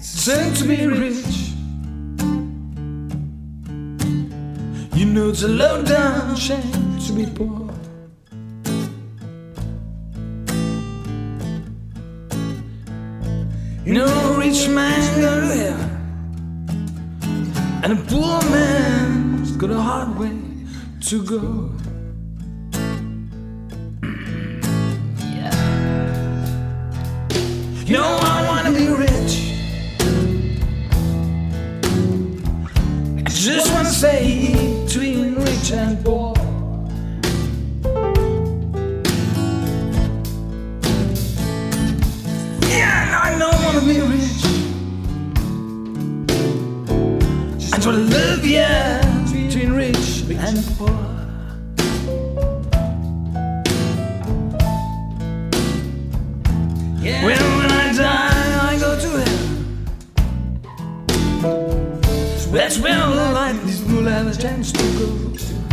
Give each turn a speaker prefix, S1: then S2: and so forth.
S1: Soon to be rich. You know it's a low down shame to be poor. You know a rich man's got to heaven, and a poor man's got a hard way to go. Yeah. You know I wanna be rich. I just wanna say between rich and poor. Yeah, I don't wanna be rich. I just wanna live, yeah, between rich and poor. Yeah. When I die, I go to heaven. That's where all the life will have a chance to go.